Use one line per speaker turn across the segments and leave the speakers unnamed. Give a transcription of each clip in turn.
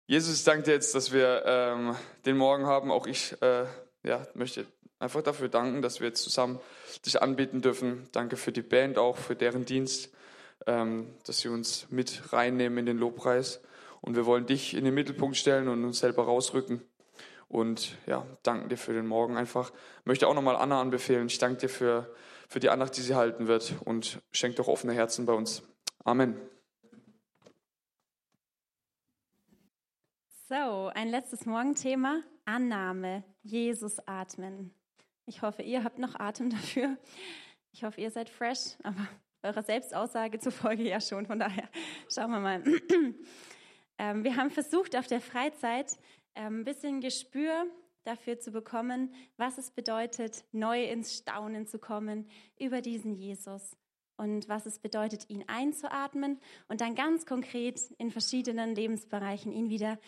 Jesus, ich danke dir jetzt, dass wir den Morgen haben. Auch ich möchte einfach dafür danken, dass wir jetzt zusammen dich anbeten dürfen. Danke für die Band, auch für deren Dienst, dass sie uns mit reinnehmen in den Lobpreis. Und wir wollen dich in den Mittelpunkt stellen und uns selber rausrücken. Und ja, danken dir für den Morgen einfach. Ich möchte auch nochmal Anna anbefehlen. Ich danke dir für die Andacht, die sie halten wird. Und schenk doch offene Herzen bei uns. Amen.
So, ein letztes Morgenthema, Annahme, Jesus atmen. Ich hoffe, ihr habt noch Atem dafür. Ich hoffe, ihr seid fresh, aber eurer Selbstaussage zufolge ja schon. Von daher schauen wir mal. Wir haben versucht, auf der Freizeit ein bisschen Gespür dafür zu bekommen, was es bedeutet, neu ins Staunen zu kommen über diesen Jesus. Und was es bedeutet, ihn einzuatmen und dann ganz konkret in verschiedenen Lebensbereichen ihn wieder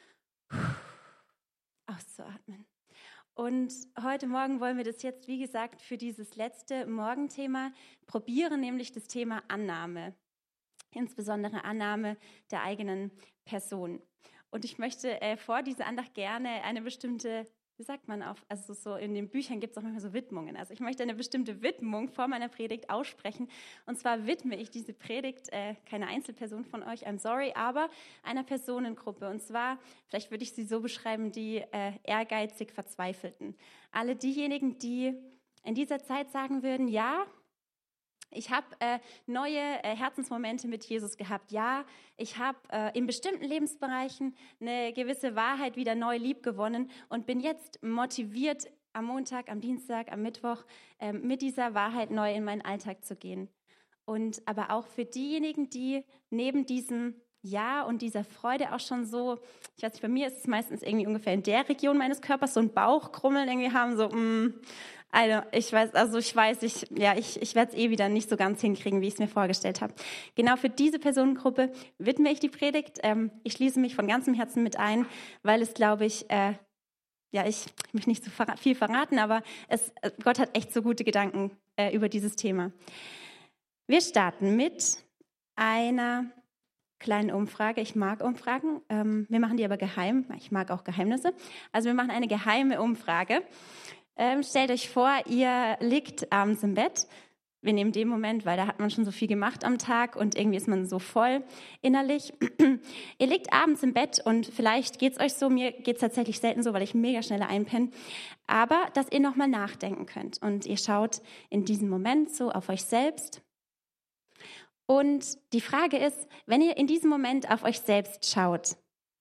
auszuatmen. Und heute Morgen wollen wir das jetzt, wie gesagt, für dieses letzte Morgenthema probieren, nämlich das Thema Annahme, insbesondere Annahme der eigenen Person. Und ich möchte vor dieser Andacht gerne eine bestimmte, wie sagt man also so in den Büchern gibt es auch manchmal so Widmungen. Also ich möchte eine bestimmte Widmung vor meiner Predigt aussprechen. Und zwar widme ich diese Predigt keine Einzelperson von euch, I'm sorry, aber einer Personengruppe. Und zwar, vielleicht würde ich sie so beschreiben, die ehrgeizig Verzweifelten. Alle diejenigen, die in dieser Zeit sagen würden, ja, ich habe neue Herzensmomente mit Jesus gehabt. Ja, ich habe in bestimmten Lebensbereichen eine gewisse Wahrheit wieder neu liebgewonnen und bin jetzt motiviert, am Montag, am Dienstag, am Mittwoch mit dieser Wahrheit neu in meinen Alltag zu gehen. Und aber auch für diejenigen, die neben diesem Ja und dieser Freude auch schon so, ich weiß nicht, bei mir ist es meistens irgendwie ungefähr in der Region meines Körpers, so ein Bauchkrummeln irgendwie haben, so, ich werde es wieder nicht so ganz hinkriegen, wie ich es mir vorgestellt habe. Genau für diese Personengruppe widme ich die Predigt. Ich schließe mich von ganzem Herzen mit ein, weil es, glaube ich, ich möchte nicht so viel verraten, aber Gott hat echt so gute Gedanken über dieses Thema. Wir starten mit einer kleinen Umfrage. Ich mag Umfragen. Wir machen die aber geheim. Ich mag auch Geheimnisse. Also wir machen eine geheime Umfrage. Stellt euch vor, ihr liegt abends im Bett. Wir nehmen den Moment, weil da hat man schon so viel gemacht am Tag und irgendwie ist man so voll innerlich. Ihr liegt abends im Bett und vielleicht geht es euch so, mir geht es tatsächlich selten so, weil ich mega schnell einpenne, aber dass ihr nochmal nachdenken könnt. Und ihr schaut in diesem Moment so auf euch selbst. Und die Frage ist, wenn ihr in diesem Moment auf euch selbst schaut,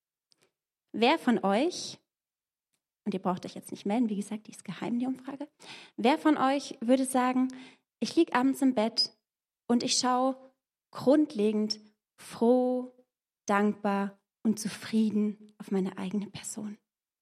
wer von euch, und ihr braucht euch jetzt nicht melden, wie gesagt, die ist geheim, die Umfrage, wer von euch würde sagen, ich liege abends im Bett und ich schaue grundlegend froh, dankbar und zufrieden auf meine eigene Person?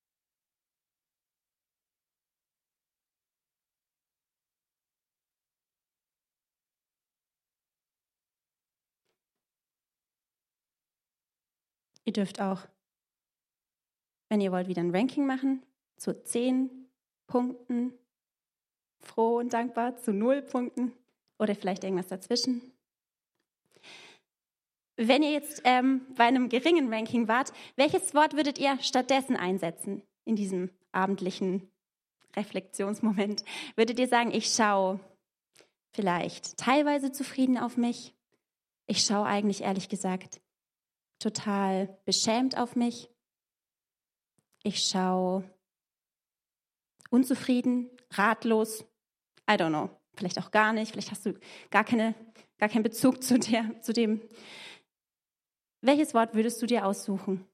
Ihr dürft auch, wenn ihr wollt, wieder ein Ranking machen, zu 10 Punkten, froh und dankbar, zu 0 Punkten oder vielleicht irgendwas dazwischen. Wenn ihr jetzt bei einem geringen Ranking wart, welches Wort würdet ihr stattdessen einsetzen in diesem abendlichen Reflexionsmoment? Würdet ihr sagen, ich schaue vielleicht teilweise zufrieden auf mich? Ich schaue eigentlich, ehrlich gesagt, total beschämt auf mich? Ich schaue unzufrieden, ratlos, I don't know, vielleicht auch gar nicht, vielleicht hast du gar keinen Bezug zu dem. Welches Wort würdest du dir aussuchen?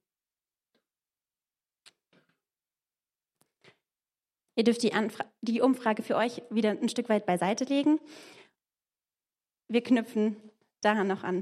Ihr dürft die Umfrage für euch wieder ein Stück weit beiseite legen. Wir knüpfen daran noch an.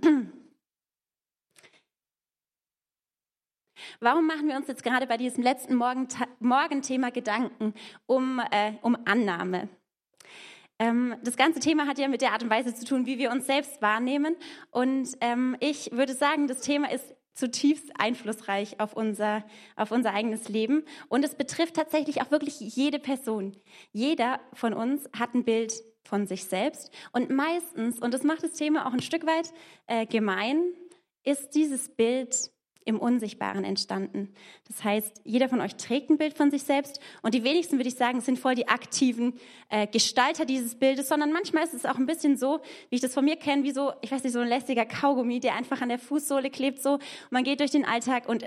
Warum machen wir uns jetzt gerade bei diesem letzten Morgenthema Gedanken um Annahme? Das ganze Thema hat ja mit der Art und Weise zu tun, wie wir uns selbst wahrnehmen. Und ich würde sagen, das Thema ist zutiefst einflussreich auf unser eigenes Leben. Und es betrifft tatsächlich auch wirklich jede Person. Jeder von uns hat ein Bild von sich selbst. Und meistens, und das macht das Thema auch ein Stück weit gemein, ist dieses Bild im Unsichtbaren entstanden. Das heißt, jeder von euch trägt ein Bild von sich selbst und die wenigsten, würde ich sagen, sind voll die aktiven Gestalter dieses Bildes, sondern manchmal ist es auch ein bisschen so, wie ich das von mir kenne, wie so, ich weiß nicht, so ein lästiger Kaugummi, der einfach an der Fußsohle klebt so. Und man geht durch den Alltag und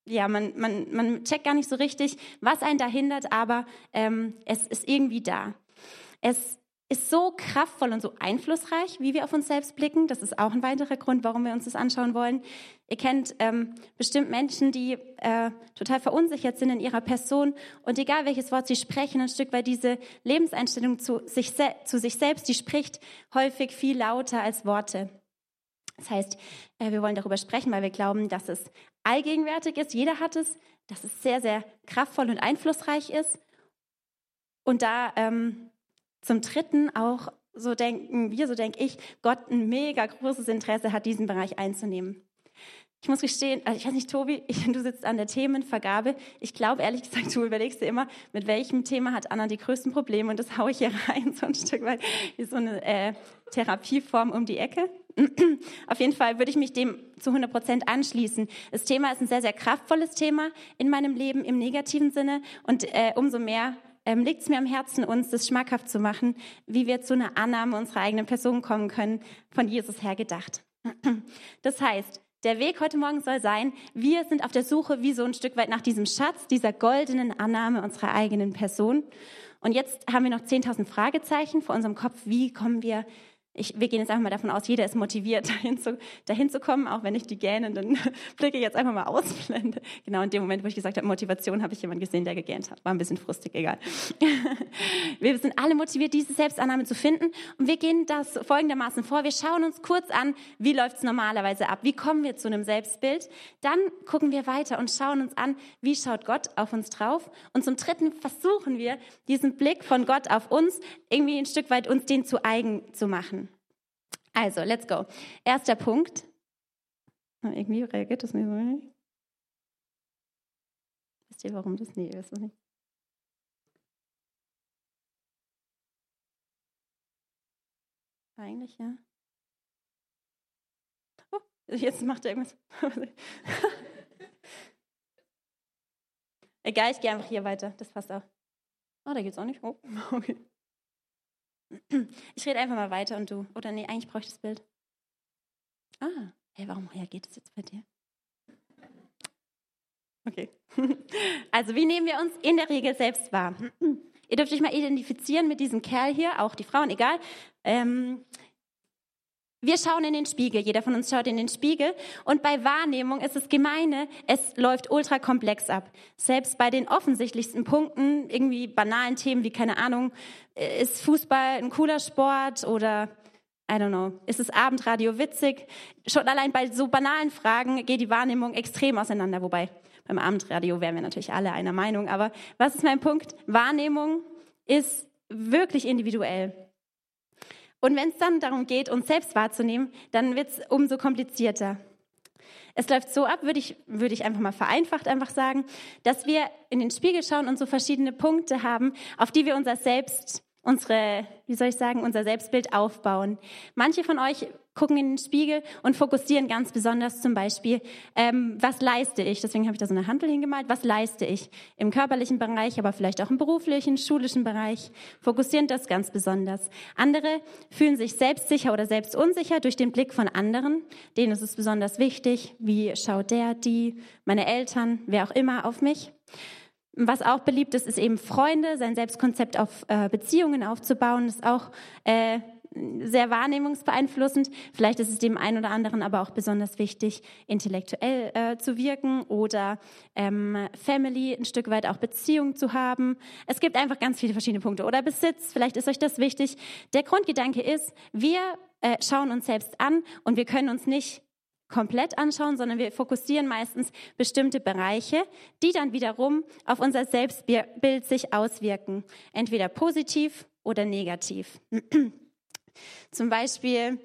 man checkt gar nicht so richtig, was einen da hindert, aber es ist irgendwie da. Es ist so kraftvoll und so einflussreich, wie wir auf uns selbst blicken. Das ist auch ein weiterer Grund, warum wir uns das anschauen wollen. Ihr kennt bestimmt Menschen, die total verunsichert sind in ihrer Person und egal welches Wort sie sprechen, ein Stück weit diese Lebenseinstellung zu sich selbst, die spricht häufig viel lauter als Worte. Das heißt, wir wollen darüber sprechen, weil wir glauben, dass es allgegenwärtig ist. Jeder hat es, dass es sehr, sehr kraftvoll und einflussreich ist. Und da zum Dritten auch, so denke ich, Gott ein mega großes Interesse hat, diesen Bereich einzunehmen. Ich muss gestehen, also ich weiß nicht, Tobi, du sitzt an der Themenvergabe. Ich glaube, ehrlich gesagt, du überlegst dir immer, mit welchem Thema hat Anna die größten Probleme und das haue ich hier rein, so ein Stück weit wie so eine Therapieform um die Ecke. Auf jeden Fall würde ich mich dem zu 100% anschließen. Das Thema ist ein sehr, sehr kraftvolles Thema in meinem Leben im negativen Sinne und umso mehr liegt es mir am Herzen, uns das schmackhaft zu machen, wie wir zu einer Annahme unserer eigenen Person kommen können, von Jesus her gedacht. Das heißt, der Weg heute Morgen soll sein, wir sind auf der Suche wie so ein Stück weit nach diesem Schatz, dieser goldenen Annahme unserer eigenen Person. Und jetzt haben wir noch 10.000 Fragezeichen vor unserem Kopf. Wie kommen wir? Wir gehen jetzt einfach mal davon aus, jeder ist motiviert, dahin zu kommen, auch wenn ich die gähnenden Blicke jetzt einfach mal ausblende. Genau in dem Moment, wo ich gesagt habe, Motivation, habe ich jemanden gesehen, der gegähnt hat. War ein bisschen frustig, egal. Wir sind alle motiviert, diese Selbstannahme zu finden. Und wir gehen das folgendermaßen vor. Wir schauen uns kurz an, wie läuft es normalerweise ab? Wie kommen wir zu einem Selbstbild? Dann gucken wir weiter und schauen uns an, wie schaut Gott auf uns drauf? Und zum Dritten versuchen wir, diesen Blick von Gott auf uns irgendwie ein Stück weit uns den zu eigen zu machen. Also, let's go. Erster Punkt. Irgendwie reagiert das nicht so. Wisst ihr, warum das nie ist? Nicht? Eigentlich, ja. Oh, jetzt macht er irgendwas. Egal, ich gehe einfach hier weiter. Das passt auch. Oh, da geht's auch nicht. Oh, okay. Ich rede einfach mal weiter und du. Oder nee, eigentlich brauche ich das Bild. Hey, warum reagiert es jetzt bei dir? Okay. Also, wie nehmen wir uns in der Regel selbst wahr? Ihr dürft euch mal identifizieren mit diesem Kerl hier, auch die Frauen, egal. Wir schauen in den Spiegel, jeder von uns schaut in den Spiegel und bei Wahrnehmung ist das Gemeine, es läuft ultra komplex ab. Selbst bei den offensichtlichsten Punkten, irgendwie banalen Themen wie, keine Ahnung, ist Fußball ein cooler Sport oder, I don't know, ist das Abendradio witzig? Schon allein bei so banalen Fragen geht die Wahrnehmung extrem auseinander, wobei beim Abendradio wären wir natürlich alle einer Meinung, aber was ist mein Punkt? Wahrnehmung ist wirklich individuell. Und wenn es dann darum geht, uns selbst wahrzunehmen, dann wird es umso komplizierter. Es läuft so ab, würde ich einfach mal vereinfacht einfach sagen, dass wir in den Spiegel schauen und so verschiedene Punkte haben, auf die wir unser Selbstbild aufbauen. Manche von euch gucken in den Spiegel und fokussieren ganz besonders zum Beispiel, was leiste ich? Deswegen habe ich da so eine Handel hingemalt. Was leiste ich im körperlichen Bereich, aber vielleicht auch im beruflichen, schulischen Bereich? Fokussieren das ganz besonders. Andere fühlen sich selbstsicher oder selbstunsicher durch den Blick von anderen. Denen ist es besonders wichtig. Wie schaut der, die, meine Eltern, wer auch immer auf mich? Was auch beliebt ist, ist eben Freunde, sein Selbstkonzept auf Beziehungen aufzubauen, ist auch sehr wahrnehmungsbeeinflussend. Vielleicht ist es dem einen oder anderen aber auch besonders wichtig, intellektuell zu wirken oder Family, ein Stück weit auch Beziehung zu haben. Es gibt einfach ganz viele verschiedene Punkte. Oder Besitz, vielleicht ist euch das wichtig. Der Grundgedanke ist, wir schauen uns selbst an und wir können uns nicht komplett anschauen, sondern wir fokussieren meistens bestimmte Bereiche, die dann wiederum auf unser Selbstbild sich auswirken. Entweder positiv oder negativ. Zum Beispiel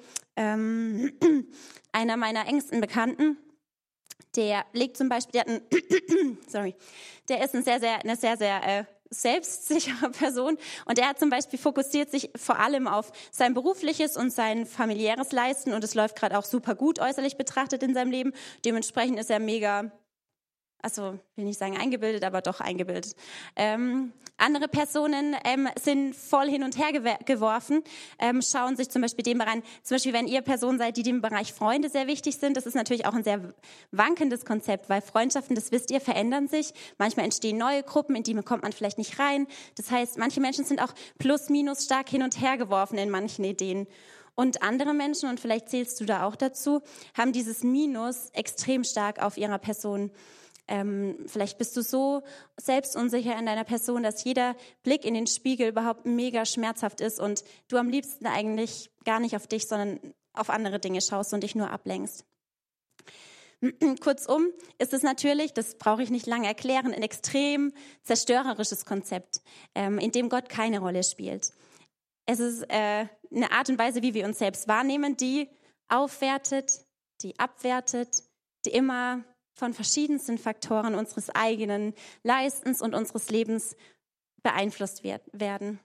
einer meiner engsten Bekannten, der legt zum Beispiel, der ist eine sehr selbstsichere Person und er hat zum Beispiel fokussiert sich vor allem auf sein berufliches und sein familiäres Leisten und es läuft gerade auch super gut äußerlich betrachtet in seinem Leben. Dementsprechend ist er mega, also will nicht sagen eingebildet, aber doch eingebildet. Andere Personen sind voll hin und her geworfen, schauen sich zum Beispiel den Bereich, zum Beispiel wenn ihr Personen seid, die dem Bereich Freunde sehr wichtig sind, das ist natürlich auch ein sehr wankendes Konzept, weil Freundschaften, das wisst ihr, verändern sich. Manchmal entstehen neue Gruppen, in die kommt man vielleicht nicht rein. Das heißt, manche Menschen sind auch plus minus stark hin und her geworfen in manchen Ideen. Und andere Menschen, und vielleicht zählst du da auch dazu, haben dieses Minus extrem stark auf ihrer Person. Vielleicht bist du so selbstunsicher in deiner Person, dass jeder Blick in den Spiegel überhaupt mega schmerzhaft ist und du am liebsten eigentlich gar nicht auf dich, sondern auf andere Dinge schaust und dich nur ablenkst. Kurzum ist es natürlich, das brauche ich nicht lange erklären, ein extrem zerstörerisches Konzept, in dem Gott keine Rolle spielt. Es ist eine Art und Weise, wie wir uns selbst wahrnehmen, die aufwertet, die abwertet, die immer von verschiedensten Faktoren unseres eigenen Leistens und unseres Lebens beeinflusst werden.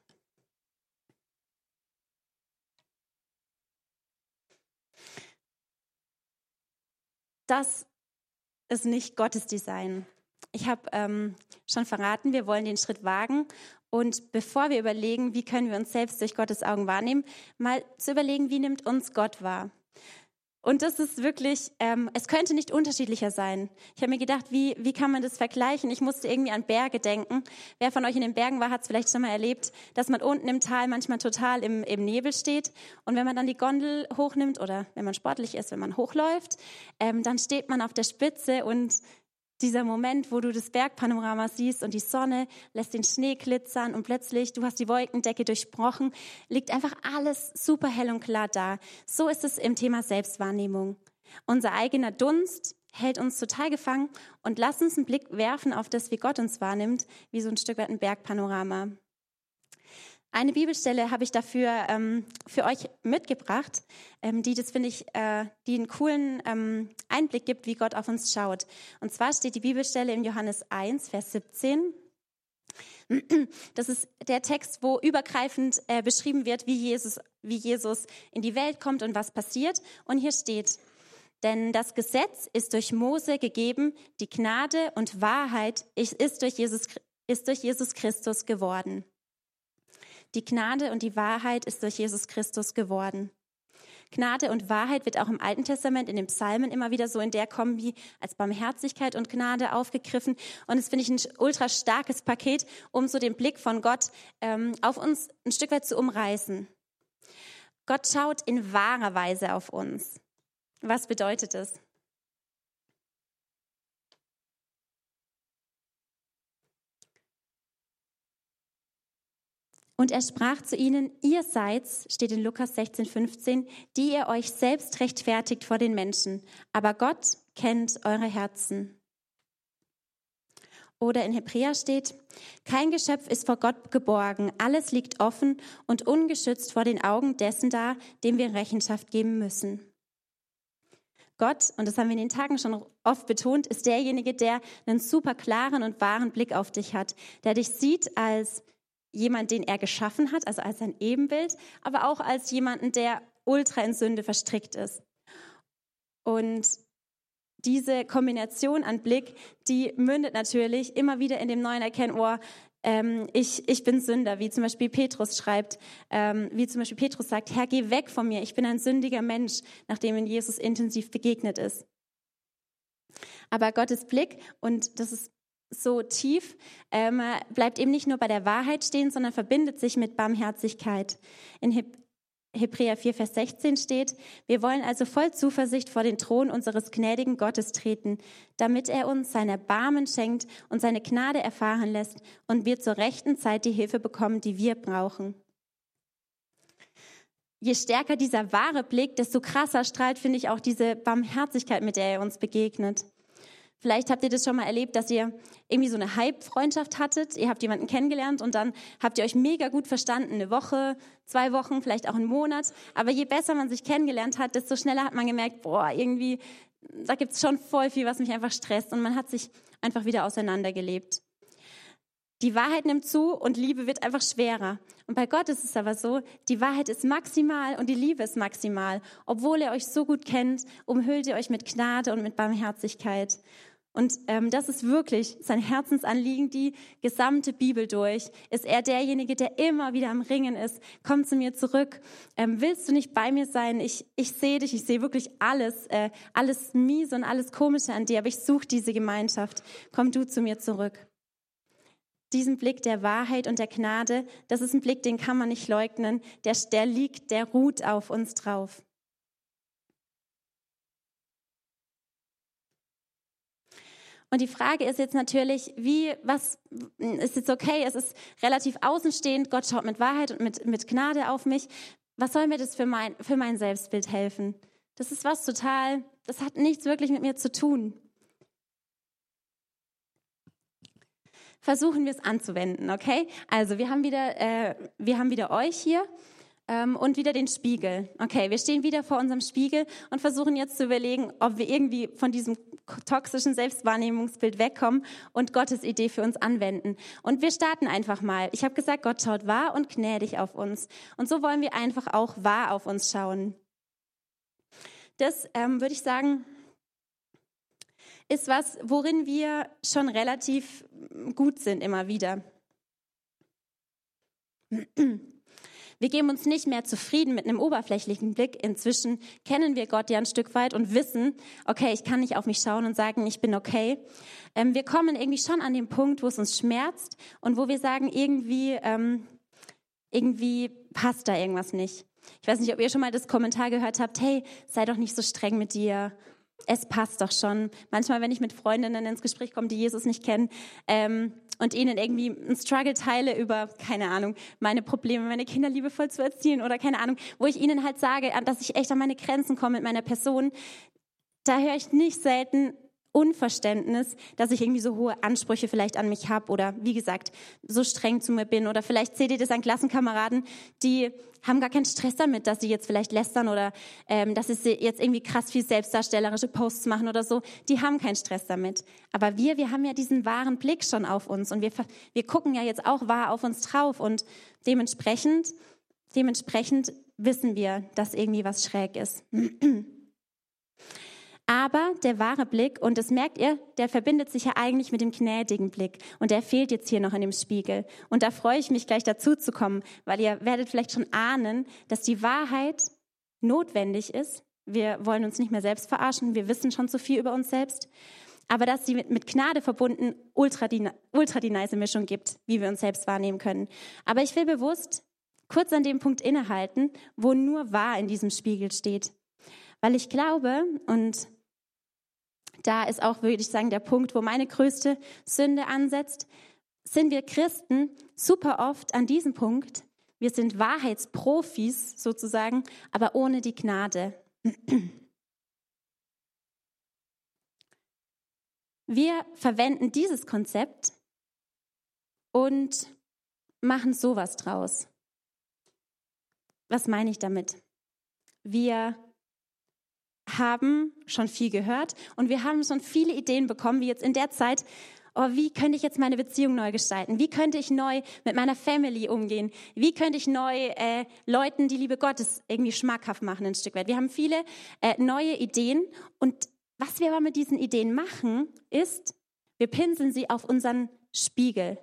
Das ist nicht Gottes Design. Ich habe schon verraten, wir wollen den Schritt wagen. Und bevor wir überlegen, wie können wir uns selbst durch Gottes Augen wahrnehmen, mal zu überlegen, wie nimmt uns Gott wahr? Und das ist wirklich, es könnte nicht unterschiedlicher sein. Ich habe mir gedacht, wie kann man das vergleichen? Ich musste irgendwie an Berge denken. Wer von euch in den Bergen war, hat es vielleicht schon mal erlebt, dass man unten im Tal manchmal total im Nebel steht. Und wenn man dann die Gondel hochnimmt oder wenn man sportlich ist, wenn man hochläuft, dann steht man auf der Spitze und dieser Moment, wo du das Bergpanorama siehst und die Sonne lässt den Schnee glitzern und plötzlich, du hast die Wolkendecke durchbrochen, liegt einfach alles super hell und klar da. So ist es im Thema Selbstwahrnehmung. Unser eigener Dunst hält uns total gefangen und lass uns einen Blick werfen auf das, wie Gott uns wahrnimmt, wie so ein Stück weit ein Bergpanorama. Eine Bibelstelle habe ich dafür für euch mitgebracht, die, das finde ich, die einen coolen Einblick gibt, wie Gott auf uns schaut. Und zwar steht die Bibelstelle in Johannes 1, Vers 17. Das ist der Text, wo übergreifend beschrieben wird, wie Jesus in die Welt kommt und was passiert. Und hier steht: Denn das Gesetz ist durch Mose gegeben, die Gnade und Wahrheit ist durch Jesus Christus geworden. Die Gnade und die Wahrheit ist durch Jesus Christus geworden. Gnade und Wahrheit wird auch im Alten Testament in den Psalmen immer wieder so in der Kombi als Barmherzigkeit und Gnade aufgegriffen. Und das finde ich ein ultra starkes Paket, um so den Blick von Gott auf uns ein Stück weit zu umreißen. Gott schaut in wahrer Weise auf uns. Was bedeutet das? Und er sprach zu ihnen: Ihr seid's, steht in Lukas 16,15, die ihr euch selbst rechtfertigt vor den Menschen, aber Gott kennt eure Herzen. Oder in Hebräer steht: Kein Geschöpf ist vor Gott geborgen, alles liegt offen und ungeschützt vor den Augen dessen da, dem wir Rechenschaft geben müssen. Gott, und das haben wir in den Tagen schon oft betont, ist derjenige, der einen super klaren und wahren Blick auf dich hat, der dich sieht als jemand, den er geschaffen hat, also als sein Ebenbild, aber auch als jemanden, der ultra in Sünde verstrickt ist. Und diese Kombination an Blick, die mündet natürlich immer wieder in dem neuen Erkennen, ich bin Sünder, wie zum Beispiel Petrus schreibt, wie zum Beispiel Petrus sagt: Herr, geh weg von mir, ich bin ein sündiger Mensch, nachdem ihm Jesus intensiv begegnet ist. Aber Gottes Blick, und das ist so tief, bleibt eben nicht nur bei der Wahrheit stehen, sondern verbindet sich mit Barmherzigkeit. In Hebräer 4, Vers 16 steht: Wir wollen also voll Zuversicht vor den Thron unseres gnädigen Gottes treten, damit er uns sein Erbarmen schenkt und seine Gnade erfahren lässt und wir zur rechten Zeit die Hilfe bekommen, die wir brauchen. Je stärker dieser wahre Blick, desto krasser strahlt, finde ich, auch diese Barmherzigkeit, mit der er uns begegnet. Vielleicht habt ihr das schon mal erlebt, dass ihr irgendwie so eine Hype-Freundschaft hattet. Ihr habt jemanden kennengelernt und dann habt ihr euch mega gut verstanden. Eine Woche, 2 Wochen, vielleicht auch einen Monat. Aber je besser man sich kennengelernt hat, desto schneller hat man gemerkt, irgendwie, da gibt es schon voll viel, was mich einfach stresst. Und man hat sich einfach wieder auseinandergelebt. Die Wahrheit nimmt zu und Liebe wird einfach schwerer. Und bei Gott ist es aber so, die Wahrheit ist maximal und die Liebe ist maximal. Obwohl er euch so gut kennt, umhüllt ihr euch mit Gnade und mit Barmherzigkeit. Und das ist wirklich sein Herzensanliegen, die gesamte Bibel durch. Ist er derjenige, der immer wieder am Ringen ist? Komm zu mir zurück. Willst du nicht bei mir sein? Ich sehe dich, ich sehe wirklich alles Miese und alles Komische an dir, aber ich suche diese Gemeinschaft. Komm du zu mir zurück. Diesen Blick der Wahrheit und der Gnade, das ist ein Blick, den kann man nicht leugnen. Der ruht auf uns drauf. Und die Frage ist jetzt natürlich, was ist jetzt okay, es ist relativ außenstehend, Gott schaut mit Wahrheit und mit Gnade auf mich. Was soll mir das für mein Selbstbild helfen? Das ist das hat nichts wirklich mit mir zu tun. Versuchen wir es anzuwenden, okay? Also wir haben wieder euch hier und wieder den Spiegel. Okay, wir stehen wieder vor unserem Spiegel und versuchen jetzt zu überlegen, ob wir irgendwie von diesem toxischen Selbstwahrnehmungsbild wegkommen und Gottes Idee für uns anwenden. Und wir starten einfach mal. Ich habe gesagt, Gott schaut wahr und gnädig auf uns. Und so wollen wir einfach auch wahr auf uns schauen. Das würde ich sagen, ist was, worin wir schon relativ gut sind immer wieder. Wir geben uns nicht mehr zufrieden mit einem oberflächlichen Blick. Inzwischen kennen wir Gott ja ein Stück weit und wissen, okay, ich kann nicht auf mich schauen und sagen, ich bin okay. Wir kommen irgendwie schon an den Punkt, wo es uns schmerzt und wo wir sagen, irgendwie passt da irgendwas nicht. Ich weiß nicht, ob ihr schon mal das Kommentar gehört habt, hey, sei doch nicht so streng mit dir. Es passt doch schon. Manchmal, wenn ich mit Freundinnen ins Gespräch komme, die Jesus nicht kennen und ihnen irgendwie einen Struggle teile über, keine Ahnung, meine Probleme, meine Kinder liebevoll zu erziehen oder keine Ahnung, wo ich ihnen halt sage, dass ich echt an meine Grenzen komme mit meiner Person, da höre ich nicht selten Unverständnis, dass ich irgendwie so hohe Ansprüche vielleicht an mich habe oder wie gesagt, so streng zu mir bin. Oder vielleicht seht ihr das an Klassenkameraden, die haben gar keinen Stress damit, dass sie jetzt vielleicht lästern oder dass sie jetzt irgendwie krass viel selbstdarstellerische Posts machen oder so. Die haben keinen Stress damit. Aber wir haben ja diesen wahren Blick schon auf uns und wir gucken ja jetzt auch wahr auf uns drauf und dementsprechend wissen wir, dass irgendwie was schräg ist. Aber der wahre Blick, und das merkt ihr, der verbindet sich ja eigentlich mit dem gnädigen Blick. Und der fehlt jetzt hier noch in dem Spiegel. Und da freue ich mich gleich dazu zu kommen, weil ihr werdet vielleicht schon ahnen, dass die Wahrheit notwendig ist. Wir wollen uns nicht mehr selbst verarschen, wir wissen schon zu viel über uns selbst. Aber dass sie mit Gnade verbunden ultra die nice Mischung gibt, wie wir uns selbst wahrnehmen können. Aber ich will bewusst kurz an dem Punkt innehalten, wo nur wahr in diesem Spiegel steht. Weil ich glaube, und da ist auch, würde ich sagen, der Punkt, wo meine größte Sünde ansetzt, sind wir Christen super oft an diesem Punkt. Wir sind Wahrheitsprofis sozusagen, aber ohne die Gnade. Wir verwenden dieses Konzept und machen sowas draus. Was meine ich damit? Wir haben schon viel gehört und wir haben schon viele Ideen bekommen, wie jetzt in der Zeit, wie könnte ich jetzt meine Beziehung neu gestalten? Wie könnte ich neu mit meiner Family umgehen? Wie könnte ich neu Leuten die Liebe Gottes irgendwie schmackhaft machen ein Stück weit? Wir haben viele neue Ideen und was wir aber mit diesen Ideen machen, ist, wir pinseln sie auf unseren Spiegel.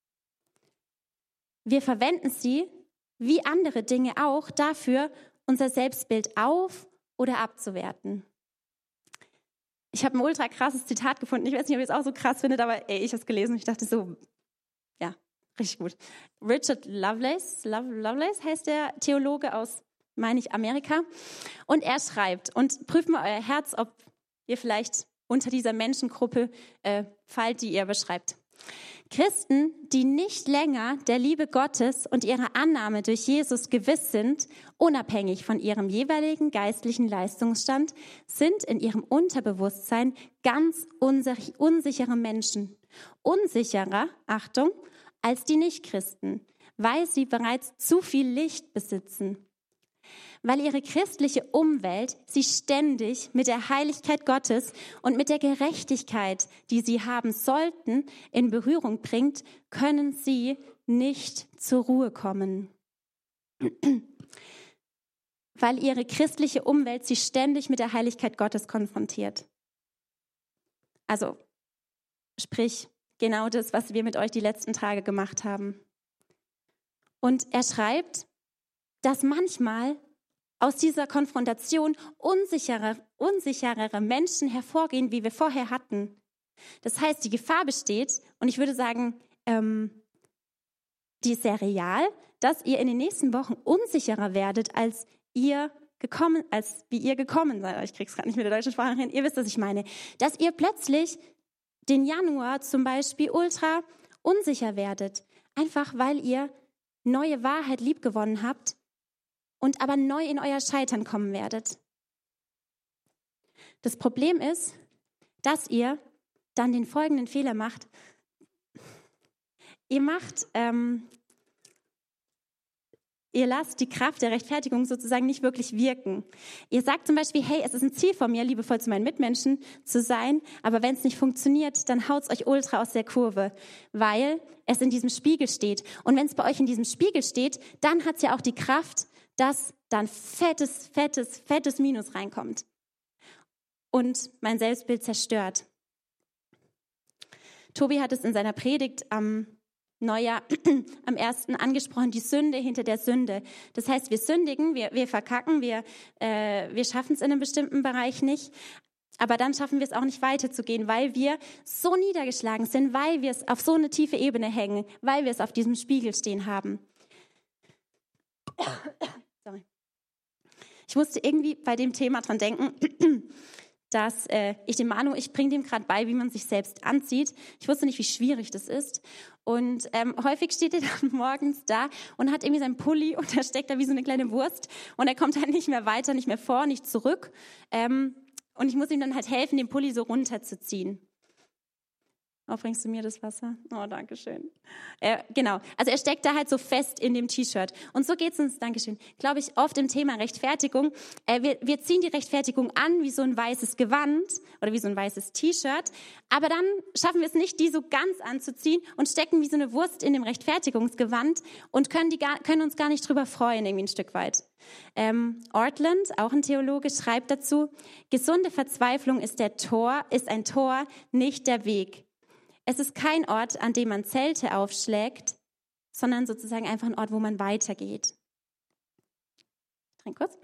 Wir verwenden sie, wie andere Dinge auch, dafür, unser Selbstbild auf- oder abzuwerten. Ich habe ein ultra krasses Zitat gefunden. Ich weiß nicht, ob ihr es auch so krass findet, aber ich habe es gelesen und ich dachte so, ja, richtig gut. Richard Lovelace heißt der Theologe aus, meine ich, Amerika. Und er schreibt, und prüft mal euer Herz, ob ihr vielleicht unter dieser Menschengruppe fallt, die ihr beschreibt. Christen, die nicht länger der Liebe Gottes und ihrer Annahme durch Jesus gewiss sind, unabhängig von ihrem jeweiligen geistlichen Leistungsstand, sind in ihrem Unterbewusstsein ganz unsichere Menschen. Unsicherer, Achtung, als die Nichtchristen, weil sie bereits zu viel Licht besitzen. weil ihre christliche Umwelt sie ständig mit der Heiligkeit Gottes und mit der Gerechtigkeit, die sie haben sollten, in Berührung bringt, können sie nicht zur Ruhe kommen. Weil ihre christliche Umwelt sie ständig mit der Heiligkeit Gottes konfrontiert. Also, sprich, genau das, was wir mit euch die letzten Tage gemacht haben. Und er schreibt, dass manchmal aus dieser Konfrontation unsicherere Menschen hervorgehen, wie wir vorher hatten. Das heißt, die Gefahr besteht, und ich würde sagen, die ist sehr real, dass ihr in den nächsten Wochen unsicherer werdet, als wie ihr gekommen seid. Ich krieg's gerade nicht mit der deutschen Sprache hin. Ihr wisst, was ich meine. Dass ihr plötzlich den Januar zum Beispiel ultra unsicher werdet. Einfach, weil ihr neue Wahrheit liebgewonnen habt und aber neu in euer Scheitern kommen werdet. Das Problem ist, dass ihr dann den folgenden Fehler macht. Ihr lasst die Kraft der Rechtfertigung sozusagen nicht wirklich wirken. Ihr sagt zum Beispiel, hey, es ist ein Ziel von mir, liebevoll zu meinen Mitmenschen zu sein, aber wenn es nicht funktioniert, dann haut es euch ultra aus der Kurve, weil es in diesem Spiegel steht. Und wenn es bei euch in diesem Spiegel steht, dann hat es ja auch die Kraft, dass dann fettes Minus reinkommt und mein Selbstbild zerstört. Tobi hat es in seiner Predigt am Neujahr am 1. angesprochen, die Sünde hinter der Sünde. Das heißt, wir sündigen, wir verkacken, wir schaffen es in einem bestimmten Bereich nicht, aber dann schaffen wir es auch nicht weiterzugehen, weil wir so niedergeschlagen sind, weil wir es auf so eine tiefe Ebene hängen, weil wir es auf diesem Spiegel stehen haben. Sorry. Ich musste irgendwie bei dem Thema dran denken, dass ich bringe dem gerade bei, wie man sich selbst anzieht. Ich wusste nicht, wie schwierig das ist. Und häufig steht er dann morgens da und hat irgendwie seinen Pulli und da steckt da wie so eine kleine Wurst und er kommt halt nicht mehr weiter, nicht mehr vor, nicht zurück. Und ich muss ihm dann halt helfen, den Pulli so runterzuziehen. Oh, bringst du mir das Wasser? Oh, danke schön. Genau, also er steckt da halt so fest in dem T-Shirt. Und so geht es uns, Dankeschön, glaube ich, oft im Thema Rechtfertigung. Wir ziehen die Rechtfertigung an wie so ein weißes Gewand oder wie so ein weißes T-Shirt. Aber dann schaffen wir es nicht, die so ganz anzuziehen und stecken wie so eine Wurst in dem Rechtfertigungsgewand und können uns gar nicht drüber freuen, irgendwie ein Stück weit. Ortland, auch ein Theologe, schreibt dazu, gesunde Verzweiflung ist ein Tor, nicht der Weg. Es ist kein Ort, an dem man Zelte aufschlägt, sondern sozusagen einfach ein Ort, wo man weitergeht. Ich trinke kurz.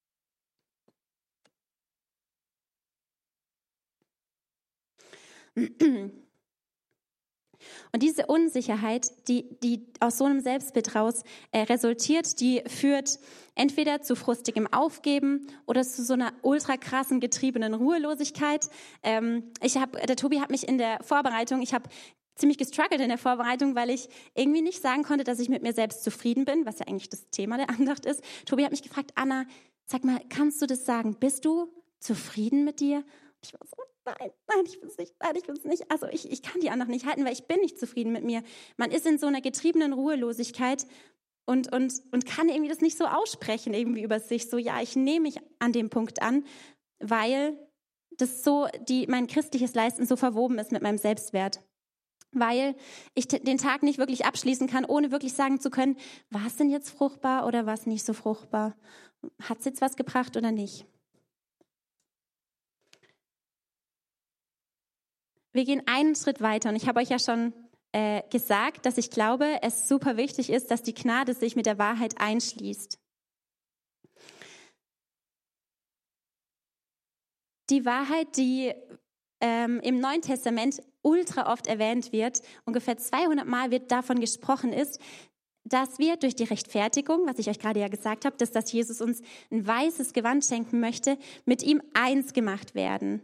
Und diese Unsicherheit, die aus so einem Selbstbild raus resultiert, die führt entweder zu frustigem Aufgeben oder zu so einer ultra krassen, getriebenen Ruhelosigkeit. Der Tobi hat mich in der Vorbereitung, ich habe ziemlich gestruggelt in der Vorbereitung, weil ich irgendwie nicht sagen konnte, dass ich mit mir selbst zufrieden bin, was ja eigentlich das Thema der Andacht ist. Tobi hat mich gefragt, Anna, sag mal, kannst du das sagen? Bist du zufrieden mit dir? Ich war so, nein, ich bin es nicht. Also ich kann die Andacht nicht halten, weil ich bin nicht zufrieden mit mir. Man ist in so einer getriebenen Ruhelosigkeit und kann irgendwie das nicht so aussprechen irgendwie über sich. So, ja, ich nehme mich an dem Punkt an, weil das so, mein christliches Leisten so verwoben ist mit meinem Selbstwert. Weil ich den Tag nicht wirklich abschließen kann, ohne wirklich sagen zu können, war es denn jetzt fruchtbar oder war es nicht so fruchtbar? Hat es jetzt was gebracht oder nicht? Wir gehen einen Schritt weiter und ich habe euch ja schon gesagt, dass ich glaube, es super wichtig ist, dass die Gnade sich mit der Wahrheit einschließt. Die Wahrheit, die im Neuen Testament ultra oft erwähnt wird, ungefähr 200 Mal wird davon gesprochen, ist, dass wir durch die Rechtfertigung, was ich euch gerade ja gesagt habe, dass Jesus uns ein weißes Gewand schenken möchte, mit ihm eins gemacht werden.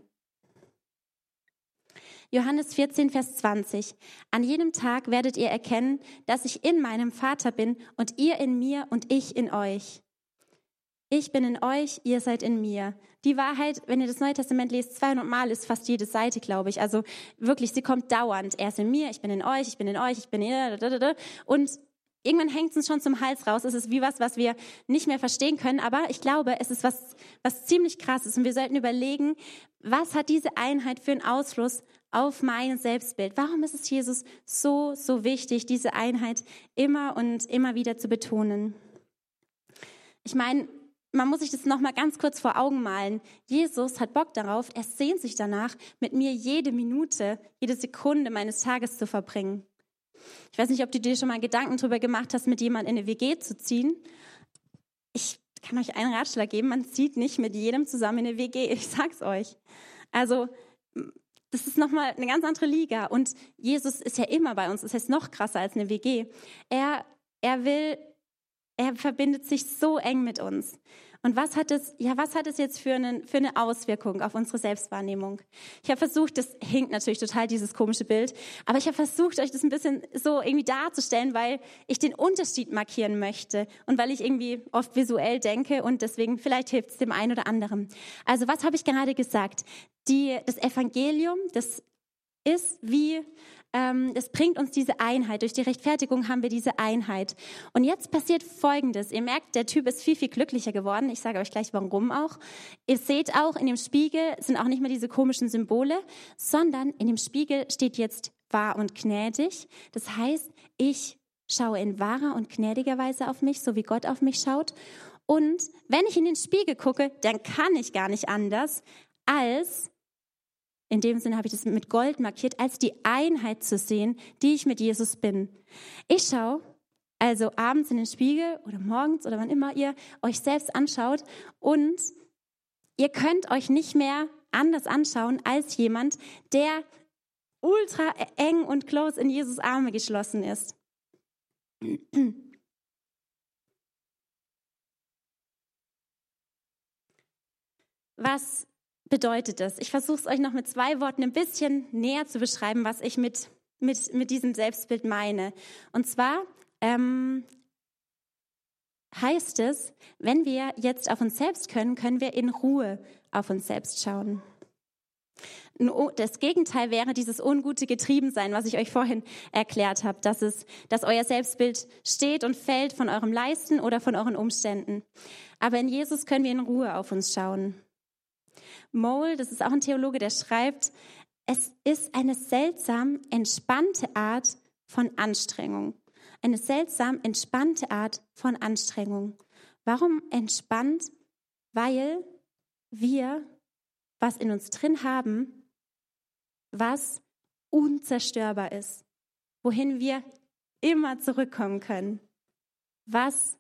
Johannes 14, Vers 20. An jenem Tag werdet ihr erkennen, dass ich in meinem Vater bin und ihr in mir und ich in euch. Ich bin in euch, ihr seid in mir. Die Wahrheit, wenn ihr das Neue Testament lest, 200 Mal ist fast jede Seite, glaube ich. Also wirklich, sie kommt dauernd. Er ist in mir, ich bin in euch, ich bin in euch, ich bin in ihr. Und irgendwann hängt es uns schon zum Hals raus. Es ist wie was wir nicht mehr verstehen können. Aber ich glaube, es ist was ziemlich Krasses. Und wir sollten überlegen, was hat diese Einheit für einen Ausfluss auf mein Selbstbild? Warum ist es Jesus so wichtig, diese Einheit immer und immer wieder zu betonen? Ich meine, man muss sich das nochmal ganz kurz vor Augen malen. Jesus hat Bock darauf, er sehnt sich danach, mit mir jede Minute, jede Sekunde meines Tages zu verbringen. Ich weiß nicht, ob du dir schon mal Gedanken darüber gemacht hast, mit jemandem in eine WG zu ziehen. Ich kann euch einen Ratschlag geben, man zieht nicht mit jedem zusammen in eine WG, ich sag's euch. Also, das ist nochmal eine ganz andere Liga. Und Jesus ist ja immer bei uns, das heißt noch krasser als eine WG. Er verbindet sich so eng mit uns. Und was hat es jetzt für eine Auswirkung auf unsere Selbstwahrnehmung? Ich habe versucht, das hinkt natürlich total, dieses komische Bild, aber ich habe versucht, euch das ein bisschen so irgendwie darzustellen, weil ich den Unterschied markieren möchte und weil ich irgendwie oft visuell denke und deswegen vielleicht hilft es dem einen oder anderen. Also was habe ich gerade gesagt? Das Evangelium, das ist wie... Das bringt uns diese Einheit. Durch die Rechtfertigung haben wir diese Einheit. Und jetzt passiert Folgendes. Ihr merkt, der Typ ist viel glücklicher geworden. Ich sage euch gleich, warum auch. Ihr seht auch, in dem Spiegel sind auch nicht mehr diese komischen Symbole, sondern in dem Spiegel steht jetzt wahr und gnädig. Das heißt, ich schaue in wahrer und gnädiger Weise auf mich, so wie Gott auf mich schaut. Und wenn ich in den Spiegel gucke, dann kann ich gar nicht anders, als... In dem Sinne habe ich das mit Gold markiert, als die Einheit zu sehen, die ich mit Jesus bin. Ich schaue also abends in den Spiegel oder morgens oder wann immer ihr euch selbst anschaut und ihr könnt euch nicht mehr anders anschauen als jemand, der ultra eng und close in Jesus' Arme geschlossen ist. Was bedeutet das? Ich versuche es euch noch mit 2 Worten ein bisschen näher zu beschreiben, was ich mit diesem Selbstbild meine. Und zwar heißt es, wenn wir jetzt auf uns selbst können wir in Ruhe auf uns selbst schauen. Das Gegenteil wäre dieses ungute Getriebensein, was ich euch vorhin erklärt habe, dass euer Selbstbild steht und fällt von eurem Leisten oder von euren Umständen. Aber in Jesus können wir in Ruhe auf uns schauen. Moll, das ist auch ein Theologe, der schreibt, es ist eine seltsam entspannte Art von Anstrengung. Eine seltsam entspannte Art von Anstrengung. Warum entspannt? Weil wir was in uns drin haben, was unzerstörbar ist. Wohin wir immer zurückkommen können. Was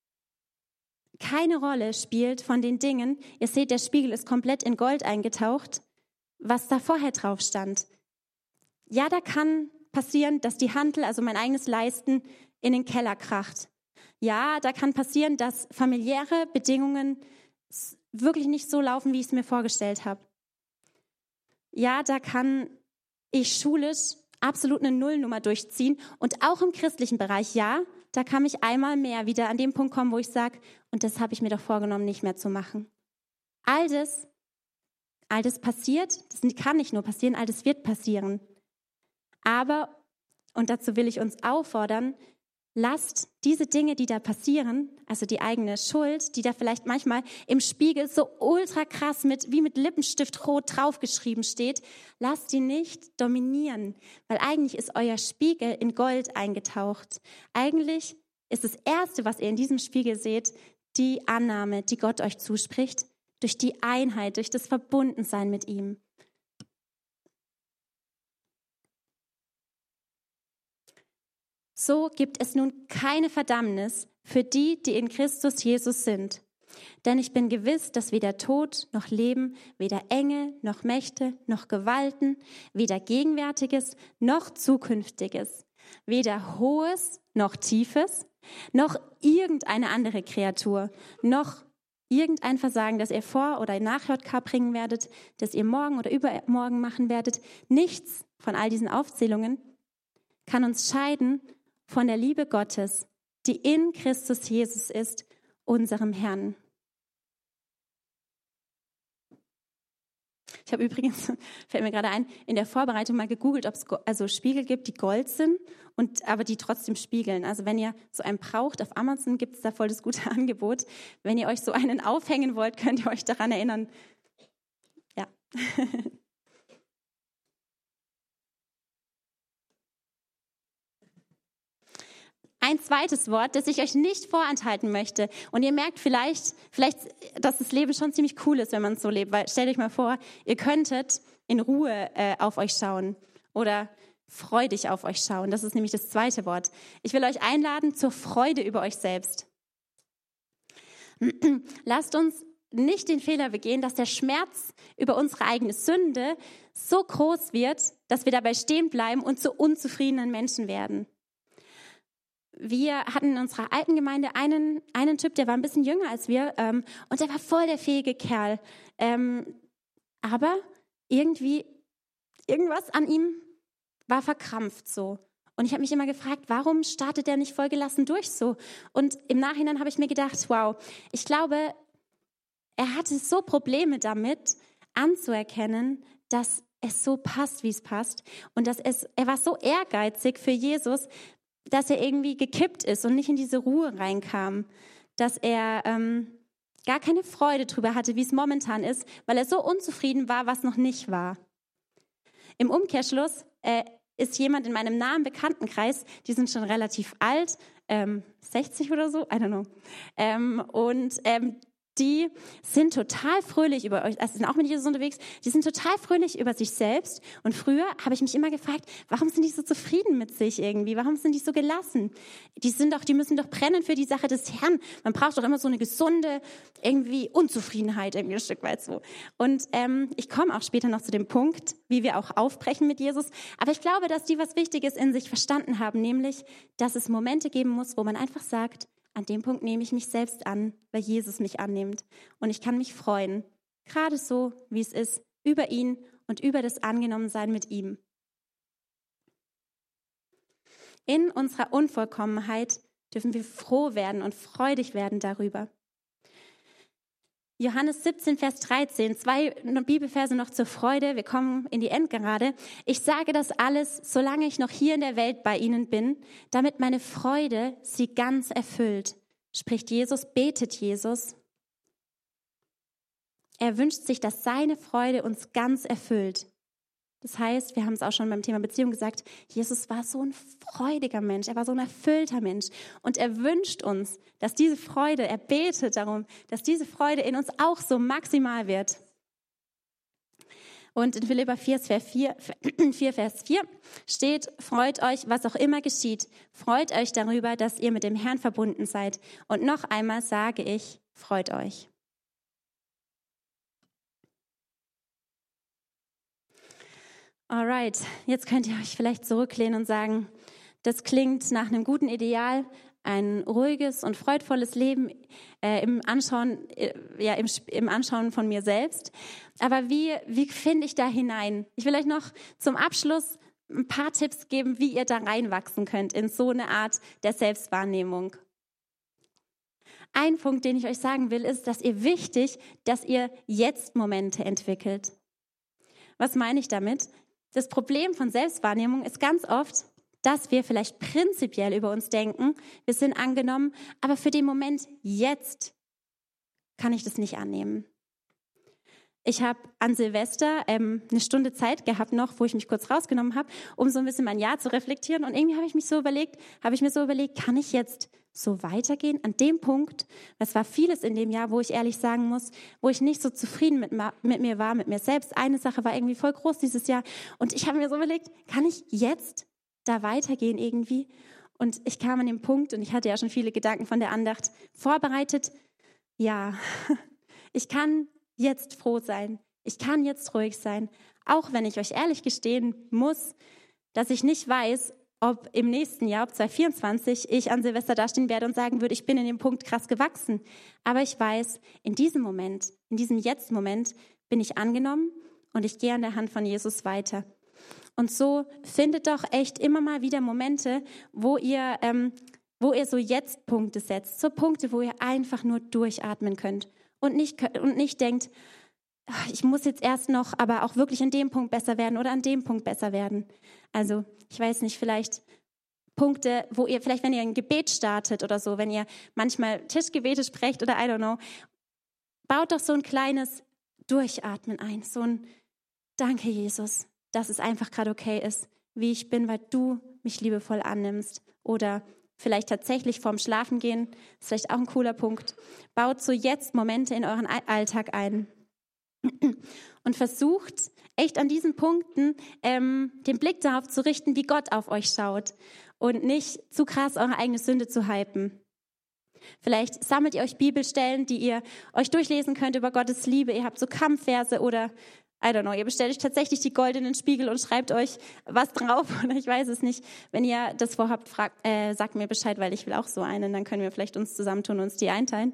keine Rolle spielt von den Dingen. Ihr seht, der Spiegel ist komplett in Gold eingetaucht, was da vorher drauf stand. Ja, da kann passieren, dass die Hantel, also mein eigenes Leisten, in den Keller kracht. Ja, da kann passieren, dass familiäre Bedingungen wirklich nicht so laufen, wie ich es mir vorgestellt habe. Ja, da kann ich schulisch absolut eine Nullnummer durchziehen. Und auch im christlichen Bereich, ja, da kann ich einmal mehr wieder an den Punkt kommen, wo ich sage, und das habe ich mir doch vorgenommen, nicht mehr zu machen. All das passiert, das kann nicht nur passieren, all das wird passieren. Aber, und dazu will ich uns auffordern, lasst diese Dinge, die da passieren, also die eigene Schuld, die da vielleicht manchmal im Spiegel so ultra krass wie mit Lippenstift rot draufgeschrieben steht, lasst die nicht dominieren, weil eigentlich ist euer Spiegel in Gold eingetaucht. Eigentlich ist das Erste, was ihr in diesem Spiegel seht, die Annahme, die Gott euch zuspricht, durch die Einheit, durch das Verbundensein mit ihm. So gibt es nun keine Verdammnis für die, die in Christus Jesus sind. Denn ich bin gewiss, dass weder Tod noch Leben, weder Engel noch Mächte noch Gewalten, weder Gegenwärtiges noch Zukünftiges, weder Hohes noch Tiefes, noch irgendeine andere Kreatur, noch irgendein Versagen, das ihr vor oder nach JK bringen werdet, das ihr morgen oder übermorgen machen werdet, nichts von all diesen Aufzählungen kann uns scheiden von der Liebe Gottes, die in Christus Jesus ist, unserem Herrn. Ich habe übrigens, fällt mir gerade ein, in der Vorbereitung mal gegoogelt, ob es also Spiegel gibt, die Gold sind, aber die trotzdem spiegeln. Also wenn ihr so einen braucht, auf Amazon gibt es da voll das gute Angebot. Wenn ihr euch so einen aufhängen wollt, könnt ihr euch daran erinnern. Ja. Ein zweites Wort, das ich euch nicht vorenthalten möchte. Und ihr merkt vielleicht, dass das Leben schon ziemlich cool ist, wenn man es so lebt. Weil stellt euch mal vor, ihr könntet in Ruhe auf euch schauen oder freudig auf euch schauen. Das ist nämlich das zweite Wort. Ich will euch einladen zur Freude über euch selbst. Lasst uns nicht den Fehler begehen, dass der Schmerz über unsere eigene Sünde so groß wird, dass wir dabei stehen bleiben und zu unzufriedenen Menschen werden. Wir hatten in unserer alten Gemeinde einen Typ, der war ein bisschen jünger als wir und der war voll der fähige Kerl. Aber irgendwas an ihm war verkrampft so. Und ich habe mich immer gefragt, warum startet der nicht voll gelassen durch so? Und im Nachhinein habe ich mir gedacht, wow, ich glaube, er hatte so Probleme damit anzuerkennen, dass es so passt, wie es passt. Und er war so ehrgeizig für Jesus, dass er irgendwie gekippt ist und nicht in diese Ruhe reinkam, dass er gar keine Freude darüber hatte, wie es momentan ist, weil er so unzufrieden war, was noch nicht war. Im Umkehrschluss ist jemand in meinem nahen Bekanntenkreis, die sind schon relativ alt, 60 oder so, I don't know, die sind total fröhlich über euch, also sind auch mit Jesus unterwegs, die sind total fröhlich über sich selbst. Und früher habe ich mich immer gefragt, warum sind die so zufrieden mit sich irgendwie? Warum sind die so gelassen? Die müssen doch brennen für die Sache des Herrn. Man braucht doch immer so eine gesunde irgendwie Unzufriedenheit irgendwie ein Stück weit so. Und ich komme auch später noch zu dem Punkt, wie wir auch aufbrechen mit Jesus. Aber ich glaube, dass die was Wichtiges in sich verstanden haben, nämlich, dass es Momente geben muss, wo man einfach sagt, an dem Punkt nehme ich mich selbst an, weil Jesus mich annimmt. Und ich kann mich freuen, gerade so, wie es ist, über ihn und über das Angenommensein mit ihm. In unserer Unvollkommenheit dürfen wir froh werden und freudig werden darüber. Johannes 17, Vers 13, 2 Bibelverse noch zur Freude, wir kommen in die Endgerade. Ich sage das alles, solange ich noch hier in der Welt bei ihnen bin, damit meine Freude sie ganz erfüllt. Spricht Jesus, betet Jesus. Er wünscht sich, dass seine Freude uns ganz erfüllt. Das heißt, wir haben es auch schon beim Thema Beziehung gesagt, Jesus war so ein freudiger Mensch, er war so ein erfüllter Mensch. Und er wünscht uns, dass diese Freude, er betet darum, dass diese Freude in uns auch so maximal wird. Und in Philipper 4, Vers 4 steht, freut euch, was auch immer geschieht. Freut euch darüber, dass ihr mit dem Herrn verbunden seid. Und noch einmal sage ich, freut euch. Alright, jetzt könnt ihr euch vielleicht zurücklehnen und sagen, das klingt nach einem guten Ideal, ein ruhiges und freudvolles Leben im Anschauen von mir selbst. Aber wie finde ich da hinein? Ich will euch noch zum Abschluss ein paar Tipps geben, wie ihr da reinwachsen könnt in so eine Art der Selbstwahrnehmung. Ein Punkt, den ich euch sagen will, ist, dass ihr Jetzt-Momente entwickelt. Was meine ich damit? Das Problem von Selbstwahrnehmung ist ganz oft, dass wir vielleicht prinzipiell über uns denken, wir sind angenommen, aber für den Moment jetzt kann ich das nicht annehmen. Ich habe an Silvester eine Stunde Zeit gehabt noch, wo ich mich kurz rausgenommen habe, um so ein bisschen mein Jahr zu reflektieren. Und irgendwie habe ich mir so überlegt, kann ich jetzt so weitergehen an dem Punkt? Es war vieles in dem Jahr, wo ich ehrlich sagen muss, wo ich nicht so zufrieden mit mir war, mit mir selbst. Eine Sache war irgendwie voll groß dieses Jahr. Und ich habe mir so überlegt, kann ich jetzt da weitergehen irgendwie? Und ich kam an den Punkt, und ich hatte ja schon viele Gedanken von der Andacht vorbereitet. Ja, ich kann jetzt froh sein. Ich kann jetzt ruhig sein. Auch wenn ich euch ehrlich gestehen muss, dass ich nicht weiß, ob im nächsten Jahr, ob 2024, ich an Silvester dastehen werde und sagen würde, ich bin in dem Punkt krass gewachsen. Aber ich weiß, in diesem Moment, in diesem Jetzt-Moment bin ich angenommen und ich gehe an der Hand von Jesus weiter. Und so findet doch echt immer mal wieder Momente, wo ihr so Jetzt-Punkte setzt. So Punkte, wo ihr einfach nur durchatmen könnt und nicht denkt, ich muss jetzt erst noch, aber auch wirklich an dem Punkt besser werden oder an dem Punkt besser werden. Also, ich weiß nicht, vielleicht Punkte, wo ihr, vielleicht wenn ihr ein Gebet startet oder so, wenn ihr manchmal Tischgebete sprecht oder I don't know, baut doch so ein kleines Durchatmen ein, so ein Danke, Jesus, dass es einfach gerade okay ist, wie ich bin, weil du mich liebevoll annimmst. Oder vielleicht tatsächlich vorm Schlafengehen, ist vielleicht auch ein cooler Punkt. Baut so jetzt Momente in euren Alltag ein. Und versucht echt an diesen Punkten den Blick darauf zu richten, wie Gott auf euch schaut und nicht zu krass eure eigene Sünde zu hypen. Vielleicht sammelt ihr euch Bibelstellen, die ihr euch durchlesen könnt über Gottes Liebe. Ihr habt so Kampfverse oder I don't know, ihr bestellt euch tatsächlich die goldenen Spiegel und schreibt euch was drauf oder ich weiß es nicht. Wenn ihr das vorhabt, sagt mir Bescheid, weil ich will auch so einen, dann können wir vielleicht uns zusammentun und uns die einteilen.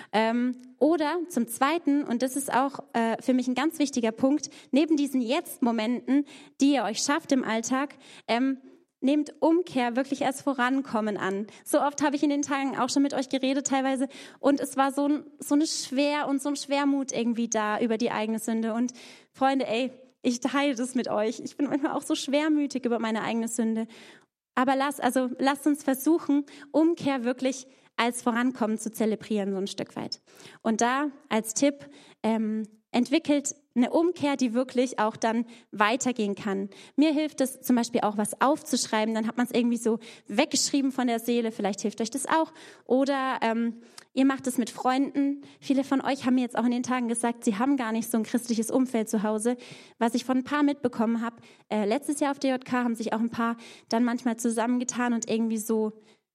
Oder zum Zweiten, und das ist auch für mich ein ganz wichtiger Punkt, neben diesen Jetzt-Momenten, die ihr euch schafft im Alltag, nehmt Umkehr wirklich als Vorankommen an. So oft habe ich in den Tagen auch schon mit euch geredet teilweise und es war so eine Schwer und so ein Schwermut irgendwie da über die eigene Sünde. Und Freunde, ich teile das mit euch. Ich bin manchmal auch so schwermütig über meine eigene Sünde. Aber lasst uns versuchen, Umkehr wirklich als Vorankommen zu zelebrieren, so ein Stück weit. Und da als Tipp, entwickelt eine Umkehr, die wirklich auch dann weitergehen kann. Mir hilft es zum Beispiel auch, was aufzuschreiben. Dann hat man es irgendwie so weggeschrieben von der Seele. Vielleicht hilft euch das auch. Oder ihr macht es mit Freunden. Viele von euch haben mir jetzt auch in den Tagen gesagt, sie haben gar nicht so ein christliches Umfeld zu Hause. Was ich von ein paar mitbekommen habe, letztes Jahr auf der JK haben sich auch ein paar dann manchmal zusammengetan und irgendwie so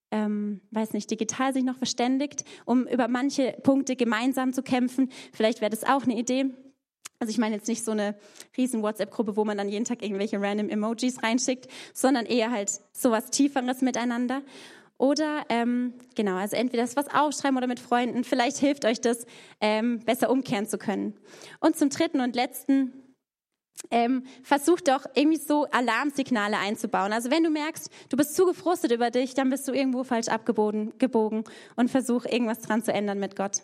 digital sich noch verständigt, um über manche Punkte gemeinsam zu kämpfen. Vielleicht wäre das auch eine Idee. Also ich meine jetzt nicht so eine riesen WhatsApp-Gruppe, wo man dann jeden Tag irgendwelche random Emojis reinschickt, sondern eher halt sowas Tieferes miteinander. Oder also entweder das was aufschreiben oder mit Freunden. Vielleicht hilft euch das, besser umkehren zu können. Und zum Dritten und Letzten, versuch doch irgendwie so Alarmsignale einzubauen. Also wenn du merkst, du bist zu gefrustet über dich, dann bist du irgendwo falsch gebogen und versuch irgendwas dran zu ändern mit Gott.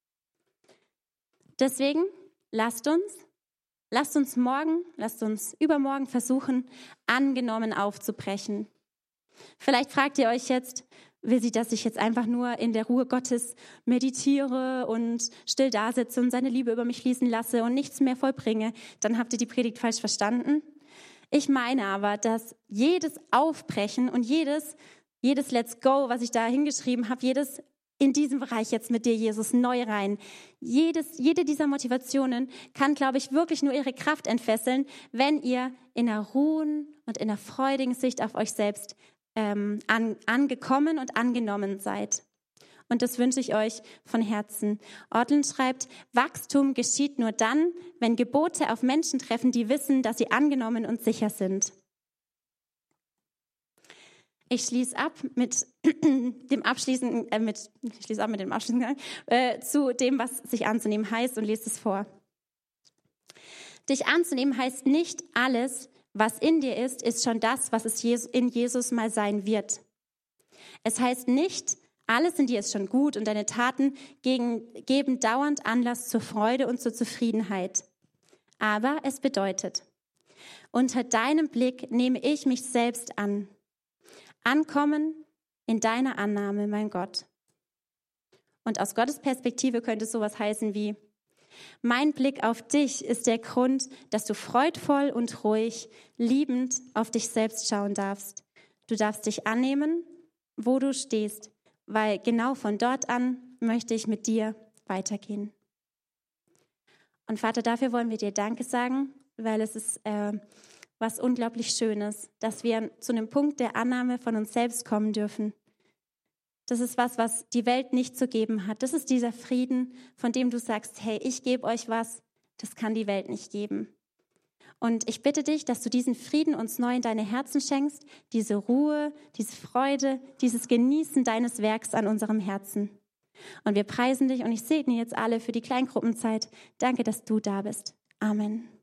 Deswegen lasst uns übermorgen versuchen, angenommen aufzubrechen. Vielleicht fragt ihr euch jetzt, will sie, dass ich jetzt einfach nur in der Ruhe Gottes meditiere und still da sitze und seine Liebe über mich fließen lasse und nichts mehr vollbringe? Dann habt ihr die Predigt falsch verstanden. Ich meine aber, dass jedes Aufbrechen und jedes Let's Go, was ich da hingeschrieben habe, jedes in diesem Bereich jetzt mit dir, Jesus, neu rein. Jede dieser Motivationen kann, glaube ich, wirklich nur ihre Kraft entfesseln, wenn ihr in einer ruhen und in einer freudigen Sicht auf euch selbst angekommen und angenommen seid. Und das wünsche ich euch von Herzen. Ortlund schreibt, Wachstum geschieht nur dann, wenn Gebote auf Menschen treffen, die wissen, dass sie angenommen und sicher sind. Ich schließe ab mit dem Abschließenden, zu dem, was sich anzunehmen heißt und lese es vor. Dich anzunehmen heißt nicht alles, was in dir ist schon das, was es in Jesus mal sein wird. Es heißt nicht, alles in dir ist schon gut und deine Taten geben dauernd Anlass zur Freude und zur Zufriedenheit. Aber es bedeutet, unter deinem Blick nehme ich mich selbst an. Ankommen in deiner Annahme, mein Gott. Und aus Gottes Perspektive könnte es sowas heißen wie, mein Blick auf dich ist der Grund, dass du freudvoll und ruhig, liebend auf dich selbst schauen darfst. Du darfst dich annehmen, wo du stehst, weil genau von dort an möchte ich mit dir weitergehen. Und Vater, dafür wollen wir dir Danke sagen, weil es ist was unglaublich Schönes, dass wir zu einem Punkt der Annahme von uns selbst kommen dürfen. Das ist was die Welt nicht zu geben hat. Das ist dieser Frieden, von dem du sagst, hey, ich gebe euch was, das kann die Welt nicht geben. Und ich bitte dich, dass du diesen Frieden uns neu in deine Herzen schenkst, diese Ruhe, diese Freude, dieses Genießen deines Werks an unserem Herzen. Und wir preisen dich und ich segne jetzt alle für die Kleingruppenzeit. Danke, dass du da bist. Amen.